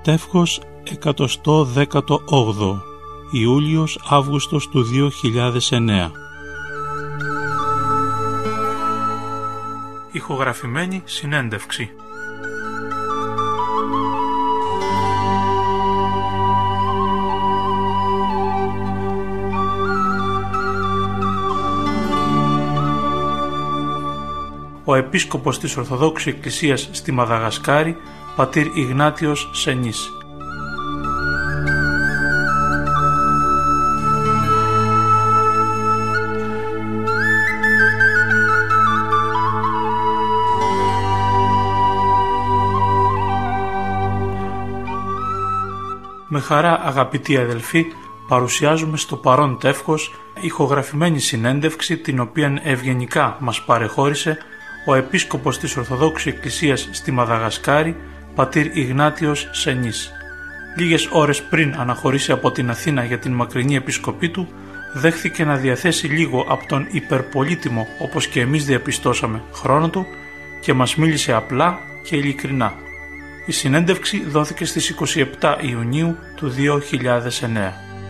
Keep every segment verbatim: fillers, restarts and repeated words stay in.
Τεύχος εκατόν δεκαοκτώ, Ιούλιος Αύγουστος του δύο χιλιάδες εννέα. Ηχογραφημένη συνέντευξη. Ο Επίσκοπος της Ορθοδόξου Εκκλησίας στη Μαδαγασκάρη, πατήρ Ιγνάτιος Σενής. Με χαρά, αγαπητοί αδελφοί, παρουσιάζουμε στο παρόν τεύχος ηχογραφημένη συνέντευξη, την οποία ευγενικά μας παρεχώρησε ο Επίσκοπος της Ορθοδόξου Εκκλησίας στη Μαδαγασκάρη, πατήρ Ιγνάτιος Σενής. Λίγες ώρες πριν αναχωρήσει από την Αθήνα για την μακρινή επισκοπή του, δέχθηκε να διαθέσει λίγο από τον υπερπολίτιμο, όπως και εμείς διαπιστώσαμε, χρόνο του και μας μίλησε απλά και ειλικρινά. Η συνέντευξη δόθηκε στις είκοσι επτά Ιουνίου του δύο χιλιάδες εννέα.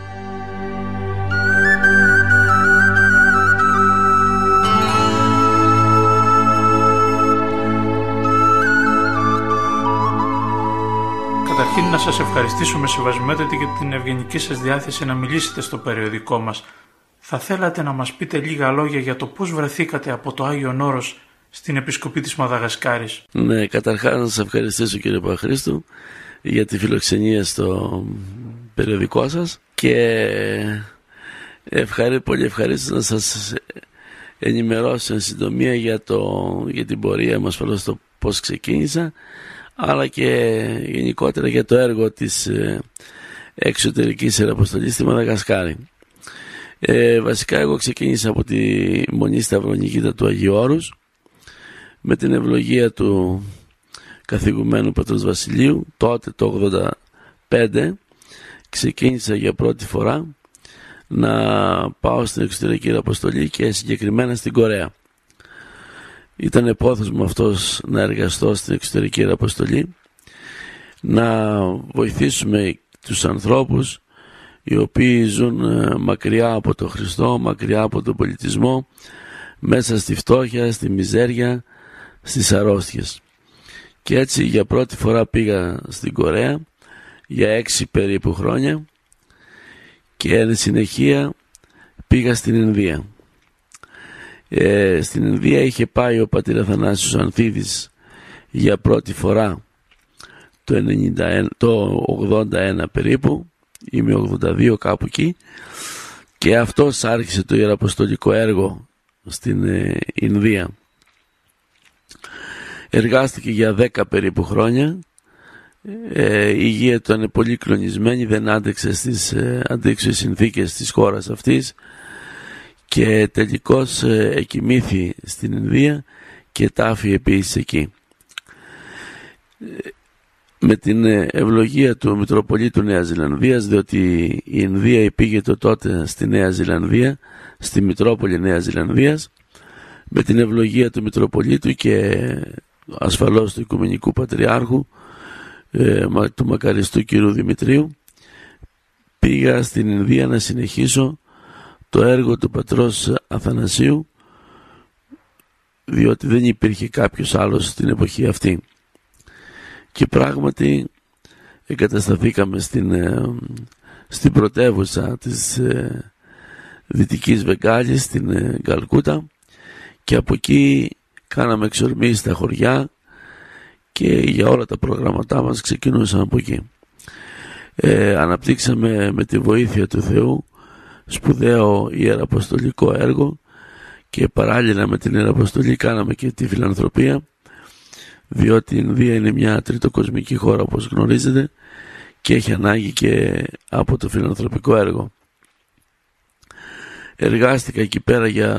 Καταρχήν να σας ευχαριστήσουμε, σεβασμιότατη, για την ευγενική σας διάθεση να μιλήσετε στο περιοδικό μας. Θα θέλατε να μας πείτε λίγα λόγια για το πώς βρεθήκατε από το Άγιον Όρος στην Επισκοπή της Μαδαγασκάρης? Ναι, καταρχάς να σας ευχαριστήσω, κύριε Παπαχρήστου, για τη φιλοξενία στο περιοδικό σας και ευχαρί, πολύ ευχαρίστω να σας ενημερώσω εν συντομία για, το, για την πορεία μας, το πώς ξεκίνησα, αλλά και γενικότερα για το έργο της εξωτερικής ιεραποστολής στη Μαδαγασκάρη. Ε, βασικά εγώ ξεκίνησα από τη Μονή Σταυρονικήτα του Αγίου Όρους με την ευλογία του καθηγουμένου πατρός Βασιλείου. Τότε το ογδόντα πέντε ξεκίνησα για πρώτη φορά να πάω στην εξωτερική ιεραποστολή και συγκεκριμένα στην Κορέα. Ήταν επόθος μου αυτός να εργαστώ στην εξωτερική ιεραποστολή, να βοηθήσουμε τους ανθρώπους οι οποίοι ζουν μακριά από τον Χριστό, μακριά από τον πολιτισμό, μέσα στη φτώχεια, στη μιζέρια, στις αρρώστιες. Και έτσι για πρώτη φορά πήγα στην Κορέα για έξι περίπου χρόνια και εν συνεχεία πήγα στην Ινδία. Ε, στην Ινδία είχε πάει ο πατήρ Αθανάσιος Ανθίδης για πρώτη φορά το, ενενήντα ένα, το ογδόντα ένα περίπου, είμαι ογδόντα δύο κάπου εκεί, και αυτός άρχισε το ιεραποστολικό έργο στην ε, Ινδία. Εργάστηκε για δέκα περίπου χρόνια. Ε, η υγεία του ήταν πολύ κλονισμένη, δεν άντεξε στις ε, αντίξωες συνθήκες της χώρας αυτής και τελικώς ε, εκοιμήθη στην Ινδία και τάφη επίσης εκεί. Ε, με την ευλογία του Μητροπολίτου Νέας Ζηλανδίας, διότι η Ινδία υπήγεται τότε στη Νέα Ζηλανδία, στη Μητρόπολη Νέας Ζηλανδίας, με την ευλογία του Μητροπολίτου και ασφαλώς του Οικουμενικού Πατριάρχου, ε, του μακαριστού κ. Δημητρίου, πήγα στην Ινδία να συνεχίσω το έργο του πατρός Αθανασίου, διότι δεν υπήρχε κάποιος άλλος στην εποχή αυτή. Και πράγματι εγκατασταθήκαμε στην, ε, στην πρωτεύουσα της ε, Δυτικής Βεγγάλης, στην ε, Καλκούτα, και από εκεί κάναμε εξορμήσεις στα χωριά και για όλα τα προγραμματά μας ξεκινούσαμε από εκεί. Ε, αναπτύξαμε με τη βοήθεια του Θεού σπουδαίο ιεραποστολικό έργο και παράλληλα με την ιεραποστολή κάναμε και τη φιλανθρωπία, διότι η Ινδία είναι μια τριτοκοσμική χώρα, όπως γνωρίζετε, και έχει ανάγκη και από το φιλανθρωπικό έργο. Εργάστηκα εκεί πέρα για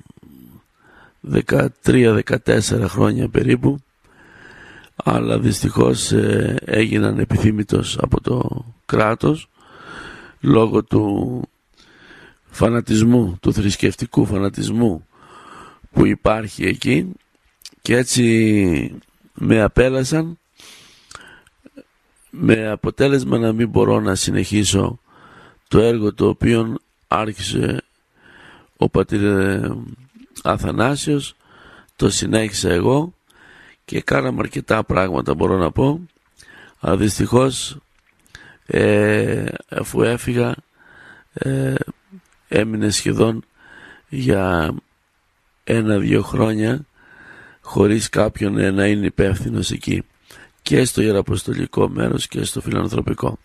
δεκατρία δεκατέσσερα χρόνια περίπου, αλλά δυστυχώς ε, έγιναν επιθύμητος από το κράτος λόγω του φανατισμού, του θρησκευτικού φανατισμού που υπάρχει εκεί, και έτσι με απέλασαν με αποτέλεσμα να μην μπορώ να συνεχίσω το έργο το οποίο άρχισε ο πατήρ Αθανάσιος, το συνέχισα εγώ και κάναμε αρκετά πράγματα, μπορώ να πω, αλλά δυστυχώς ε, αφού έφυγα ε, έμεινε σχεδόν για ένα-δύο χρόνια χωρίς κάποιον να είναι υπεύθυνος εκεί, και στο ιεραποστολικό μέρος και στο φιλανθρωπικό.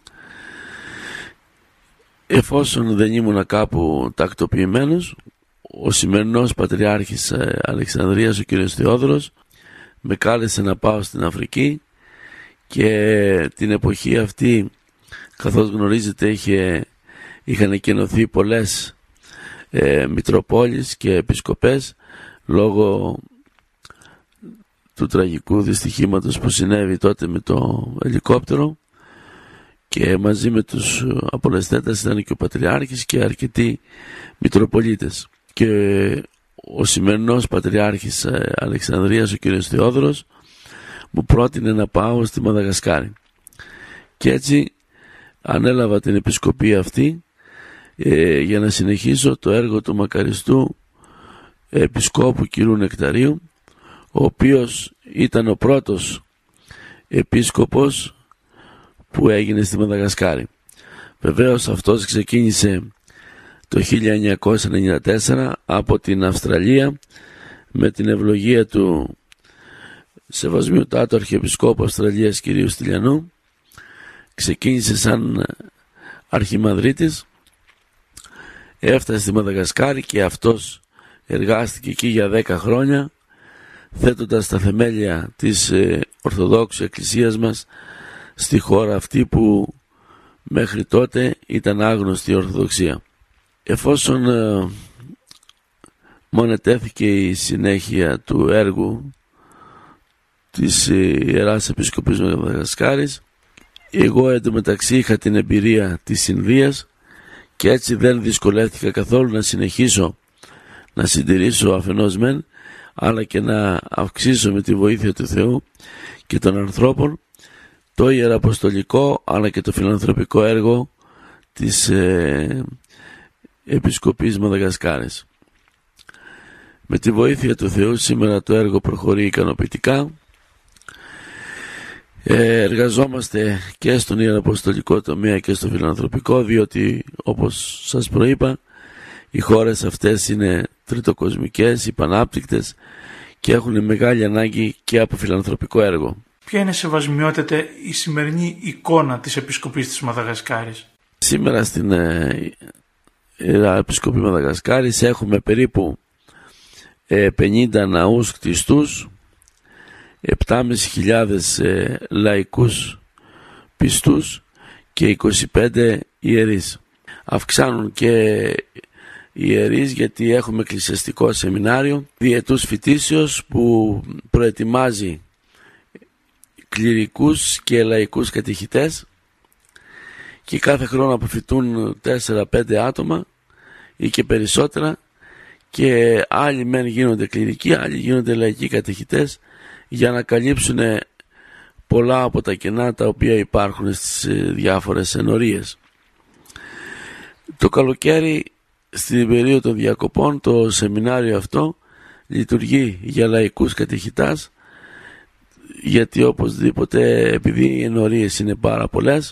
Εφόσον δεν ήμουνα κάπου τακτοποιημένος, ο σημερινός Πατριάρχης Αλεξανδρίας, ο κ. Θεόδωρος, με κάλεσε να πάω στην Αφρική, και την εποχή αυτή, καθώς γνωρίζετε, είχε, είχαν εκκαινωθεί πολλές ε, μητροπόλεις και επισκοπές λόγω του τραγικού δυστυχήματος που συνέβη τότε με το ελικόπτερο, και μαζί με τους απολεσθέντες ήταν και ο Πατριάρχης και αρκετοί μητροπολίτες. Και ο σημερινός Πατριάρχης Αλεξανδρίας, ο κ. Θεόδωρος, μου πρότεινε να πάω στη Μαδαγασκάρη, και έτσι ανέλαβα την επισκοπή αυτή ε, για να συνεχίσω το έργο του μακαριστού επισκόπου κ. Νεκταρίου, ο οποίος ήταν ο πρώτος επίσκοπος που έγινε στη Μαδαγασκάρη. Βεβαίως αυτός ξεκίνησε το χίλια εννιακόσια ενενήντα τέσσερα από την Αυστραλία με την ευλογία του Σεβασμιωτάτου Αρχιεπισκόπου Αυστραλίας κ. Στυλιανού. Ξεκίνησε σαν αρχιμανδρίτης, έφτασε στη Μαδαγασκάρη και αυτός εργάστηκε εκεί για δέκα χρόνια, θέτοντας τα θεμέλια της ε, Ορθοδόξου Εκκλησίας μας στη χώρα αυτή που μέχρι τότε ήταν άγνωστη η Ορθοδοξία. Εφόσον ε, μονετέθηκε η συνέχεια του έργου της Ιεράς Επισκοπής Μαδαγασκάρης, εγώ εντωμεταξύ είχα την εμπειρία της Ινδίας και έτσι δεν δυσκολεύτηκα καθόλου να συνεχίσω να συντηρήσω αφενός μεν, αλλά και να αυξήσω με τη βοήθεια του Θεού και των ανθρώπων το ιεραποστολικό αλλά και το φιλανθρωπικό έργο της ε, Επισκοπής Μαδαγασκάρης. Με τη βοήθεια του Θεού σήμερα το έργο προχωρεί ικανοποιητικά. Ε, εργαζόμαστε και στον ιεραποστολικό τομέα και στο φιλανθρωπικό, διότι όπως σας προείπα οι χώρες αυτές είναι τριτοκοσμικές, υπανάπτυκτες και έχουν μεγάλη ανάγκη και από φιλανθρωπικό έργο. Ποια είναι, σεβασμιότατε, η σημερινή εικόνα της Επισκοπής της Μαδαγασκάρης? Σήμερα στην ε, Επισκοπή Μαδαγασκάρης έχουμε περίπου ε, πενήντα ναούς κτιστούς, επτά χιλιάδες πεντακόσιους ε, λαϊκούς πιστούς και είκοσι πέντε ιερείς. Αυξάνουν και ιερείς γιατί έχουμε εκκλησιαστικό σεμινάριο διετούς φοιτήσεως που προετοιμάζει κληρικούς και λαϊκούς κατηχητές, και κάθε χρόνο αποφοιτούν τέσσερα πέντε άτομα ή και περισσότερα, και άλλοι μεν γίνονται κληρικοί, άλλοι γίνονται λαϊκοί κατηχητές για να καλύψουν πολλά από τα κενά τα οποία υπάρχουν στις διάφορες ενορίες. Το καλοκαίρι, στην περίοδο των διακοπών, το σεμινάριο αυτό λειτουργεί για λαϊκούς κατηχητάς, γιατί οπωσδήποτε, επειδή οι ενορίες είναι πάρα πολλές,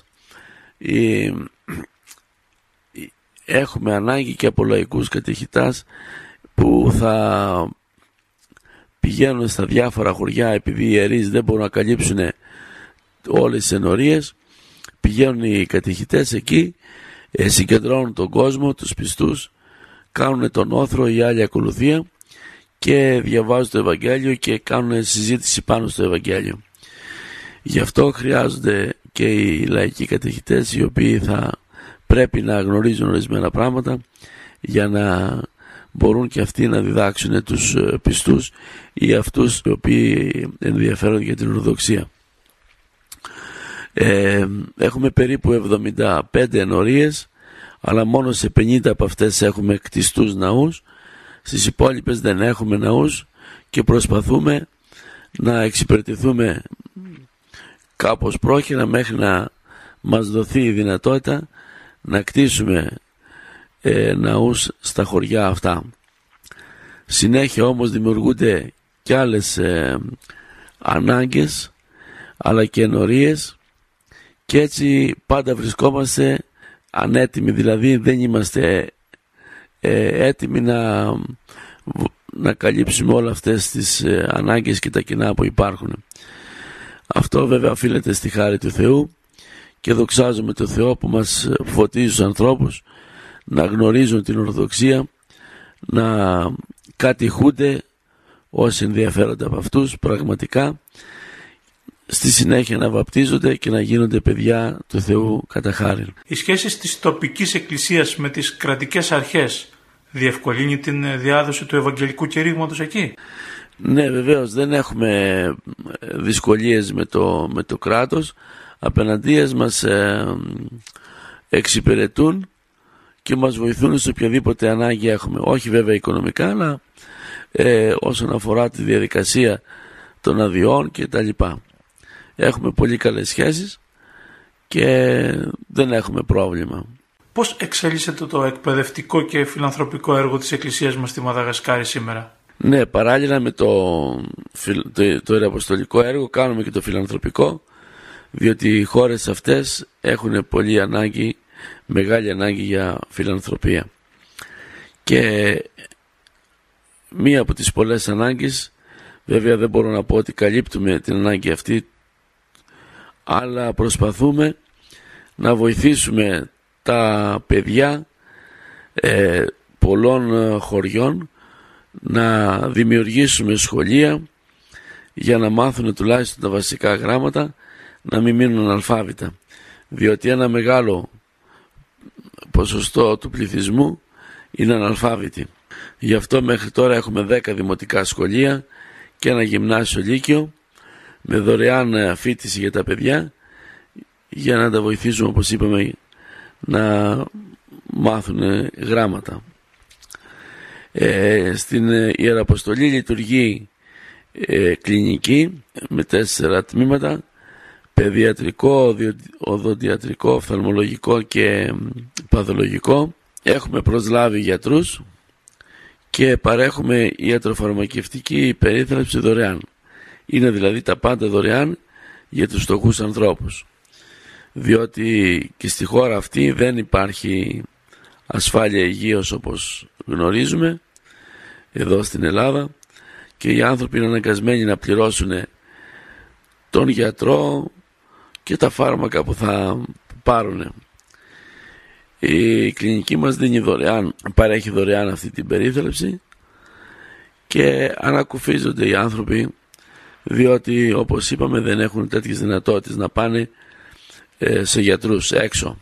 έχουμε ανάγκη και από λαϊκούς κατηχητάς που θα πηγαίνουν στα διάφορα χωριά, επειδή οι ιερείς δεν μπορούν να καλύψουν όλες τις ενορίες. Πηγαίνουν οι κατηχητές εκεί, συγκεντρώνουν τον κόσμο, τους πιστούς, κάνουν τον όθρο ή άλλη ακολουθία και διαβάζουν το Ευαγγέλιο και κάνουν συζήτηση πάνω στο Ευαγγέλιο. Γι' αυτό χρειάζονται και οι λαϊκοί κατηχητές, οι οποίοι θα πρέπει να γνωρίζουν ορισμένα πράγματα για να μπορούν και αυτοί να διδάξουν τους πιστούς ή αυτούς οι οποίοι ενδιαφέρονται για την Ορθοδοξία. Ε, έχουμε περίπου εβδομήντα πέντε ενορίες, αλλά μόνο σε πενήντα από αυτές έχουμε κτιστούς ναούς. Στις υπόλοιπες δεν έχουμε ναούς και προσπαθούμε να εξυπηρετηθούμε κάπως πρόχειρα μέχρι να μας δοθεί η δυνατότητα να κτίσουμε ε, ναούς στα χωριά αυτά. Συνέχεια όμως δημιουργούνται και άλλες ε, ανάγκες αλλά και ενορίες, και έτσι πάντα βρισκόμαστε ανέτοιμοι, δηλαδή δεν είμαστε ε, έτοιμοι να, να καλύψουμε όλα αυτές τις ε, ανάγκες και τα κοινά που υπάρχουν. Αυτό βέβαια οφείλεται στη χάρη του Θεού, και δοξάζουμε τον Θεό που μας φωτίζει τους ανθρώπους να γνωρίζουν την Ορθοδοξία, να κατηχούνται όσοι ενδιαφέρονται από αυτούς πραγματικά, στη συνέχεια να βαπτίζονται και να γίνονται παιδιά του Θεού κατά χάριν. Οι σχέσεις της τοπικής εκκλησίας με τις κρατικές αρχές διευκολύνει την διάδοση του Ευαγγελικού κηρύγματος εκεί? Ναι, βεβαίως, δεν έχουμε δυσκολίες με το, με το κράτος. Απέναντίας μας ε, εξυπηρετούν και μας βοηθούν σε οποιαδήποτε ανάγκη έχουμε. Όχι βέβαια οικονομικά, αλλά ε, όσον αφορά τη διαδικασία των αδειών και τα λοιπά. Έχουμε πολύ καλές σχέσεις και δεν έχουμε πρόβλημα. Πώς εξελίσσεται το εκπαιδευτικό και φιλανθρωπικό έργο της Εκκλησίας μας στη Μαδαγασκάρη σήμερα? Ναι, παράλληλα με το, το, το ιεραποστολικό έργο κάνουμε και το φιλανθρωπικό, διότι οι χώρες αυτές έχουν πολύ ανάγκη, μεγάλη ανάγκη για φιλανθρωπία. Και μία από τις πολλές ανάγκες, βέβαια δεν μπορώ να πω ότι καλύπτουμε την ανάγκη αυτή, αλλά προσπαθούμε να βοηθήσουμε τα παιδιά ε, πολλών χωριών να δημιουργήσουμε σχολεία για να μάθουν τουλάχιστον τα βασικά γράμματα, να μην μείνουν αναλφάβητα, διότι ένα μεγάλο ποσοστό του πληθυσμού είναι αναλφάβητοι. Γι' αυτό μέχρι τώρα έχουμε δέκα δημοτικά σχολεία και ένα γυμνάσιο λύκειο με δωρεάν φοιτηση για τα παιδιά, για να τα βοηθήσουμε, όπως είπαμε, να μάθουν γράμματα. Ε, στην Ιεραποστολή λειτουργεί ε, κλινική με τέσσερα τμήματα: παιδιατρικό, οδοντιατρικό, οφθαλμολογικό και παθολογικό. Έχουμε προσλάβει γιατρούς και παρέχουμε ιατροφαρμακευτική περίθαλψη δωρεάν. Είναι δηλαδή τα πάντα δωρεάν για τους φτωχούς ανθρώπους, διότι και στη χώρα αυτή δεν υπάρχει ασφάλεια υγείας όπως γνωρίζουμε εδώ στην Ελλάδα, και οι άνθρωποι είναι αναγκασμένοι να πληρώσουν τον γιατρό και τα φάρμακα που θα πάρουν. Η κλινική μας δίνει δωρεάν, παρέχει δωρεάν αυτή την περίθαλψη, και ανακουφίζονται οι άνθρωποι, διότι όπως είπαμε δεν έχουν τέτοιες δυνατότητες να πάνε ε, σε γιατρούς έξω.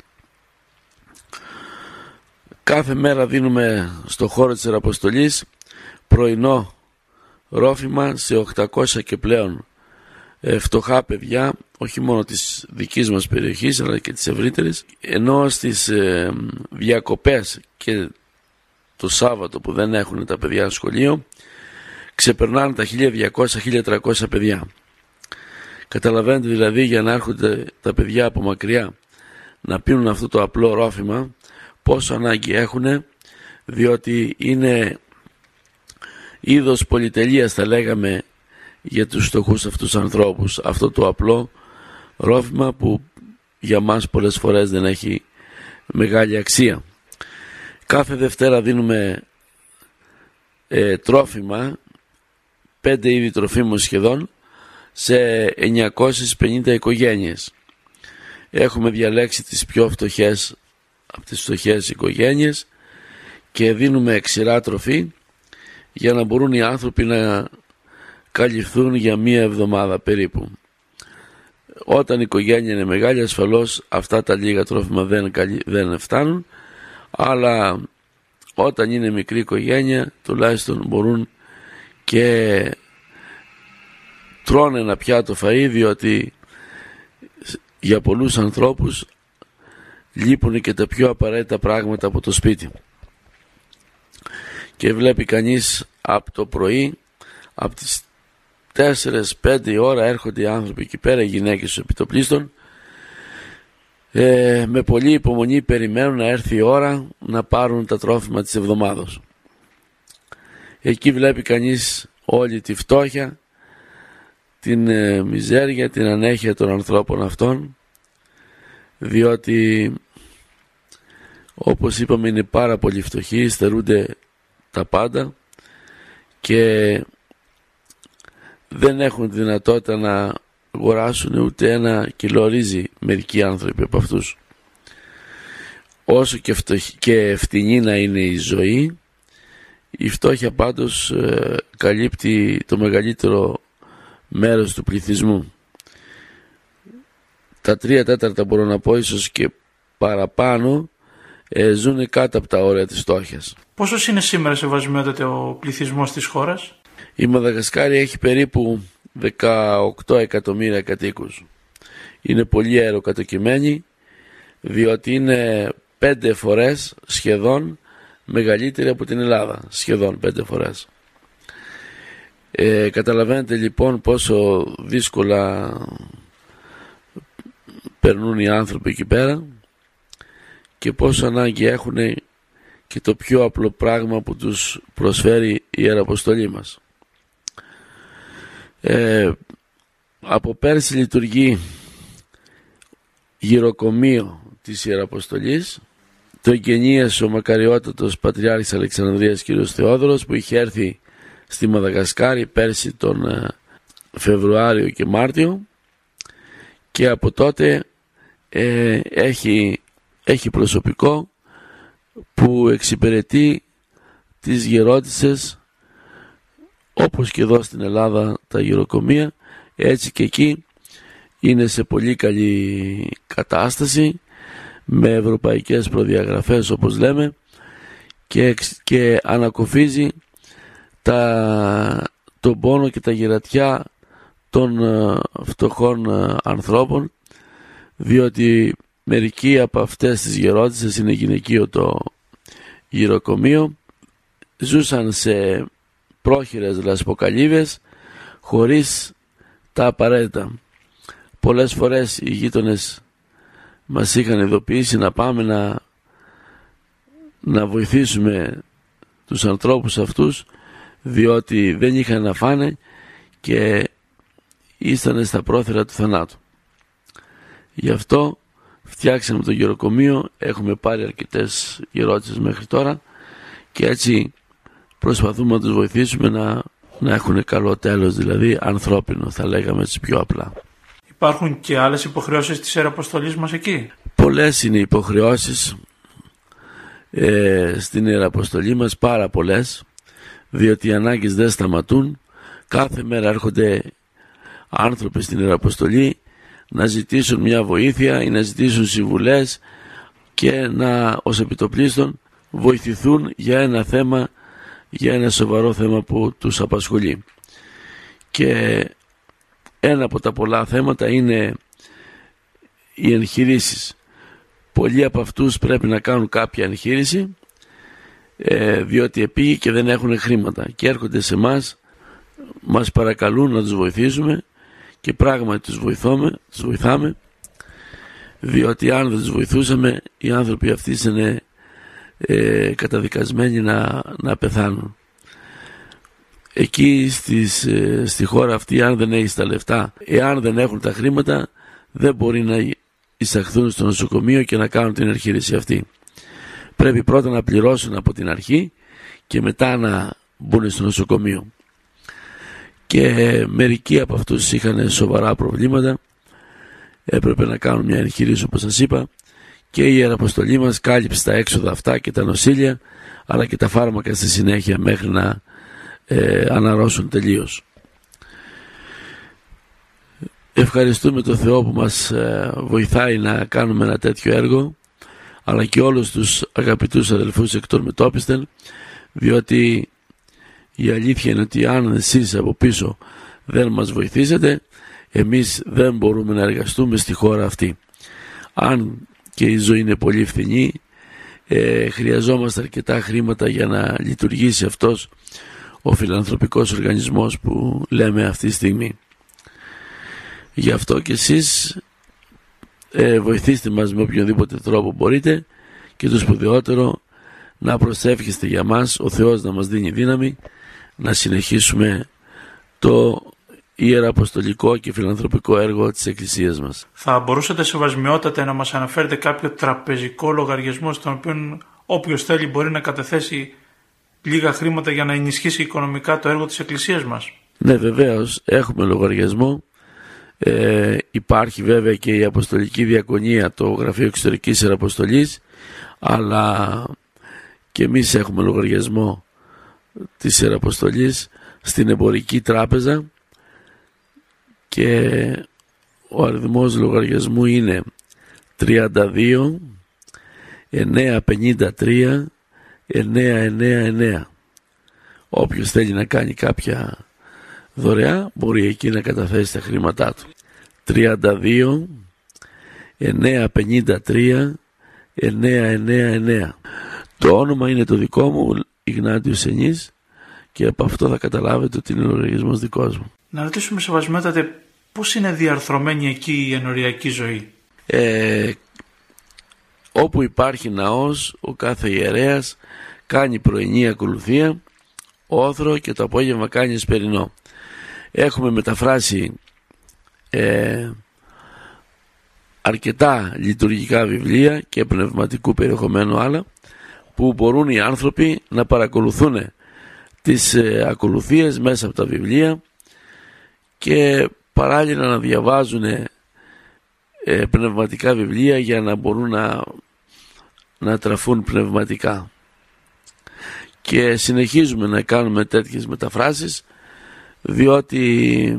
Κάθε μέρα δίνουμε στο χώρο της Ιεραποστολής πρωινό ρόφημα σε οκτακόσια και πλέον ε, φτωχά παιδιά, όχι μόνο της δικής μας περιοχής αλλά και της ευρύτερης, ενώ στις ε, διακοπές και το Σάββατο που δεν έχουν τα παιδιά σχολείο ξεπερνάνε τα χίλια διακόσια με χίλια τριακόσια παιδιά. Καταλαβαίνετε δηλαδή, για να έρχονται τα παιδιά από μακριά να πίνουν αυτό το απλό ρόφημα πόσο ανάγκη έχουν, διότι είναι είδος πολυτελείας, θα λέγαμε, για τους φτωχούς αυτούς ανθρώπους, αυτό το απλό ρόφημα που για μας πολλές φορές δεν έχει μεγάλη αξία. Κάθε Δευτέρα δίνουμε ε, τρόφιμα, πέντε είδη τροφίμων σχεδόν, σε εννιακόσιες πενήντα οικογένειες. Έχουμε διαλέξει τις πιο φτωχές από τις φτωχές οικογένειες και δίνουμε ξηρά τροφή για να μπορούν οι άνθρωποι να καλυφθούν για μία εβδομάδα περίπου. Όταν η οικογένεια είναι μεγάλη, ασφαλώς αυτά τα λίγα τρόφιμα δεν, δεν φτάνουν, αλλά όταν είναι μικρή οικογένεια τουλάχιστον μπορούν και τρώνε ένα πιάτο φαΐ, διότι για πολλούς ανθρώπους λείπουν και τα πιο απαραίτητα πράγματα από το σπίτι. Και βλέπει κανείς από το πρωί, από τις τέσσερις πέντε ώρα έρχονται οι άνθρωποι εκεί πέρα, οι γυναίκες στους επιτοπλίστων, ε, με πολλή υπομονή περιμένουν να έρθει η ώρα να πάρουν τα τρόφιμα της εβδομάδος. Εκεί βλέπει κανείς όλη τη φτώχεια, την ε, μιζέρια, την ανέχεια των ανθρώπων αυτών, διότι όπως είπαμε είναι πάρα πολύ φτωχοί, στερούνται τα πάντα και δεν έχουν δυνατότητα να αγοράσουν ούτε ένα κιλό ρύζι μερικοί άνθρωποι από αυτούς. Όσο και, φτωχ... και φτηνή να είναι η ζωή, η φτώχεια πάντως ε, καλύπτει το μεγαλύτερο μέρος του πληθυσμού. Τα τρία τέταρτα, μπορώ να πω, ίσως και παραπάνω, ε, ζουν κάτω από τα όρια της φτώχειας. Πόσος είναι σήμερα σεβασμιότατε ο πληθυσμός της χώρας? Η Μαδαγασκάρη έχει περίπου δεκαοκτώ εκατομμύρια κατοίκους. Είναι πολύ αεροκατοικημένη, διότι είναι πέντε φορές σχεδόν μεγαλύτερη από την Ελλάδα. Σχεδόν πέντε φορές. Ε, καταλαβαίνετε λοιπόν πόσο δύσκολα περνούν οι άνθρωποι εκεί πέρα και πόσο ανάγκη έχουν και το πιο απλό πράγμα που τους προσφέρει η Ιεραποστολή μας. Ε, από πέρσι λειτουργεί γυροκομείο της Ιεραποστολής. Το εγγενίασε ο μακαριότατος Πατριάρχης Αλεξανδρίας κ. Θεόδωρος, που είχε έρθει στη Μαδαγασκάρη πέρσι τον ε, Φεβρουάριο και Μάρτιο, και από τότε ε, έχει, έχει προσωπικό που εξυπηρετεί τις γερόντισσες, όπως και εδώ στην Ελλάδα τα γυροκομεία, έτσι και εκεί είναι σε πολύ καλή κατάσταση, με ευρωπαϊκές προδιαγραφές όπως λέμε, και, και ανακοφίζει τα, τον πόνο και τα γερατιά των uh, φτωχών uh, ανθρώπων, διότι μερικοί από αυτές τις γερόντισσες, είναι γυναικείο το γυροκομείο, ζούσαν σε πρόχειρες λασποκαλύβες χωρίς τα απαραίτητα. Πολλές φορές οι γείτονες μας είχαν ειδοποιήσει να πάμε να, να βοηθήσουμε τους ανθρώπους αυτούς, διότι δεν είχαν να φάνε και ήσταν στα πρόθυρα του θανάτου. Γι' αυτό φτιάξαμε το γεροκομείο, έχουμε πάρει αρκετές γερόντισσες μέχρι τώρα και έτσι προσπαθούμε να τους βοηθήσουμε να, να έχουν καλό τέλος, δηλαδή ανθρώπινο, θα λέγαμε έτσι πιο απλά. Υπάρχουν και άλλες υποχρεώσεις της Ιεραποστολής μας εκεί? Πολλές είναι οι υποχρεώσεις ε, στην Ιεραποστολή μας, πάρα πολλές, διότι οι ανάγκες δεν σταματούν. Κάθε μέρα έρχονται άνθρωποι στην Ιεραποστολή να ζητήσουν μια βοήθεια ή να ζητήσουν συμβουλές και να ως επιτοπλίστων βοηθηθούν για ένα θέμα, για ένα σοβαρό θέμα που τους απασχολεί. Και ένα από τα πολλά θέματα είναι οι εγχειρήσεις. Πολλοί από αυτούς πρέπει να κάνουν κάποια εγχείρηση ε, διότι επήγει και δεν έχουν χρήματα και έρχονται σε εμάς, μας παρακαλούν να τους βοηθήσουμε και πράγματι τους βοηθάμε, τους βοηθάμε, διότι αν δεν τους βοηθούσαμε οι άνθρωποι αυτοί είναι ε, καταδικασμένοι να, να πεθάνουν. Εκεί στις, ε, στη χώρα αυτή, αν δεν έχεις τα λεφτά, εάν δεν έχουν τα χρήματα, δεν μπορεί να εισαχθούν στο νοσοκομείο και να κάνουν την εγχείρηση αυτή. Πρέπει πρώτα να πληρώσουν από την αρχή και μετά να μπουν στο νοσοκομείο. Και μερικοί από αυτούς είχαν σοβαρά προβλήματα, έπρεπε να κάνουν μια εγχείρηση όπως σας είπα, και η Ιεραποστολή μας κάλυψε τα έξοδα αυτά και τα νοσήλια, αλλά και τα φάρμακα στη συνέχεια μέχρι να ε, αναρρώσουν τελείως. Ευχαριστούμε τον Θεό που μας ε, βοηθάει να κάνουμε ένα τέτοιο έργο, αλλά και όλους τους αγαπητούς αδελφούς εκ των μετώπιστεν, διότι η αλήθεια είναι ότι αν εσείς από πίσω δεν μας βοηθήσετε, εμείς δεν μπορούμε να εργαστούμε στη χώρα αυτή. Αν και η ζωή είναι πολύ φθηνή, ε, χρειαζόμαστε αρκετά χρήματα για να λειτουργήσει αυτός ο φιλανθρωπικός οργανισμός που λέμε αυτή τη στιγμή. Γι' αυτό και εσείς ε, βοηθήστε μας με οποιοδήποτε τρόπο μπορείτε, και το σπουδαιότερο, να προσεύχεστε για μας, ο Θεός να μας δίνει δύναμη να συνεχίσουμε το ιεραποστολικό και φιλανθρωπικό έργο της Εκκλησίας μας. Θα μπορούσατε, σεβασμιότατε, να μας αναφέρετε κάποιο τραπεζικό λογαριασμό στον οποίο όποιος θέλει μπορεί να καταθέσει λίγα χρήματα για να ενισχύσει οικονομικά το έργο της Εκκλησίας μας? Ναι, βεβαίως έχουμε λογαριασμό. Ε, υπάρχει βέβαια και η Αποστολική Διακονία, το Γραφείο Εξωτερικής Ιεραποστολής, αλλά και εμείς έχουμε λογαριασμό της Ιεραποστολής στην Εμπορική Τράπεζα, και ο αριθμός λογαριασμού είναι τριάντα δύο εννιακόσια πενήντα τρία εννιακόσια ενενήντα εννέα. Όποιος θέλει να κάνει κάποια δωρεά μπορεί εκεί να καταθέσει τα χρήματά του. τριάντα δύο εννιακόσια πενήντα τρία εννιακόσια ενενήντα εννέα. Το όνομα είναι το δικό μου, Ιγνάτιος Ενής, και από αυτό θα καταλάβετε ότι είναι ο λογαριασμός δικός μου. Να ρωτήσουμε, σεβασμιότατε, πώς είναι διαρθρωμένη εκεί η ενοριακή ζωή? Ε, όπου υπάρχει ναός, ο κάθε ιερέας κάνει πρωινή ακολουθία, όθρο, και το απόγευμα κάνει εσπερινό. Έχουμε μεταφράσει ε, αρκετά λειτουργικά βιβλία και πνευματικού περιεχομένου άλλα, που μπορούν οι άνθρωποι να παρακολουθούν τις ε, ακολουθίες μέσα από τα βιβλία, και παράλληλα να διαβάζουν ε, πνευματικά βιβλία για να μπορούν να, να τραφούν πνευματικά. Και συνεχίζουμε να κάνουμε τέτοιες μεταφράσεις, διότι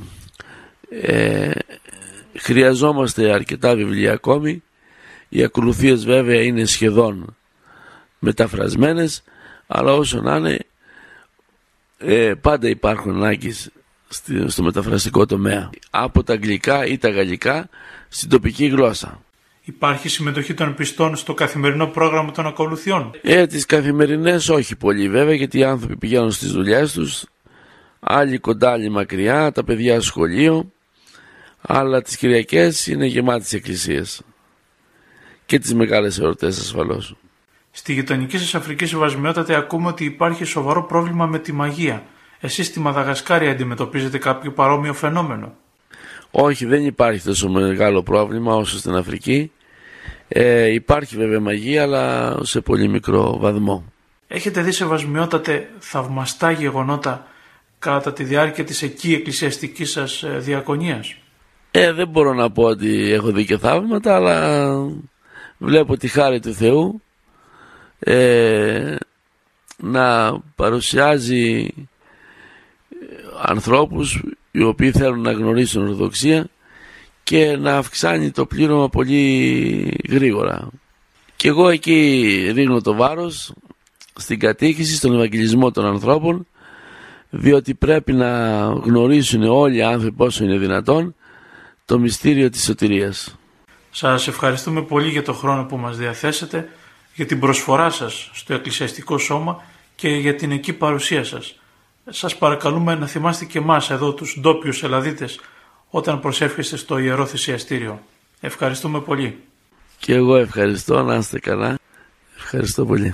ε, χρειαζόμαστε αρκετά βιβλία ακόμη. Οι ακολουθίες βέβαια είναι σχεδόν μεταφρασμένες, αλλά όσο να είναι, ε, πάντα υπάρχουν ανάγκες στο μεταφραστικό τομέα, από τα αγγλικά ή τα γαλλικά στην τοπική γλώσσα. Υπάρχει συμμετοχή των πιστών στο καθημερινό πρόγραμμα των ακολουθιών? Ε, τις καθημερινές όχι πολύ βέβαια, γιατί οι άνθρωποι πηγαίνουν στις δουλειές τους, άλλοι κοντά, άλλοι μακριά, τα παιδιά σχολείο, αλλά τις Κυριακές είναι γεμάτες εκκλησίες, και τις μεγάλες εορτές ασφαλώς. Στη γειτονική σας Αφρική, σεβασμιότατε, ακούμε ότι υπάρχει σοβαρό πρόβλημα με τη μαγεία. Εσείς στη Μαδαγασκάρη αντιμετωπίζετε κάποιο παρόμοιο φαινόμενο? Όχι, δεν υπάρχει τόσο μεγάλο πρόβλημα όσο στην Αφρική. Ε, υπάρχει βέβαια μαγεία, αλλά σε πολύ μικρό βαθμό. Έχετε δει, σεβασμιότατε, θαυμαστά γεγονότα κατά τη διάρκεια της εκεί εκκλησιαστικής σας διακονίας? Ε, δεν μπορώ να πω ότι έχω δει και θαύματα, αλλά βλέπω τη χάρη του Θεού ε, να παρουσιάζει ανθρώπους οι οποίοι θέλουν να γνωρίσουν Ορθοδοξία, και να αυξάνει το πλήρωμα πολύ γρήγορα. Και εγώ εκεί ρίχνω το βάρος στην κατήχηση, στον Ευαγγελισμό των ανθρώπων, διότι πρέπει να γνωρίσουν όλοι οι άνθρωποι όσο είναι δυνατόν το μυστήριο της σωτηρίας. Σας ευχαριστούμε πολύ για το χρόνο που μας διαθέσατε, για την προσφορά σας στο εκκλησιαστικό σώμα και για την εκεί παρουσία σας. Σας παρακαλούμε να θυμάστε και εμάς εδώ, τους ντόπιους Ελλαδίτες, όταν προσεύχεστε στο Ιερό Θυσιαστήριο. Ευχαριστούμε πολύ. Και εγώ ευχαριστώ, να είστε καλά. Ευχαριστώ πολύ.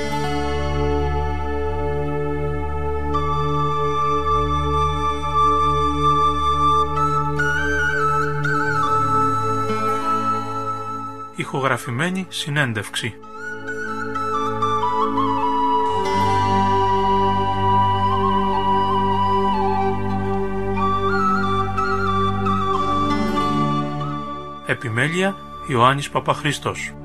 Ηχογραφημένη συνέντευξη. Επιμέλεια Ιωάννης Παπαχρήστος.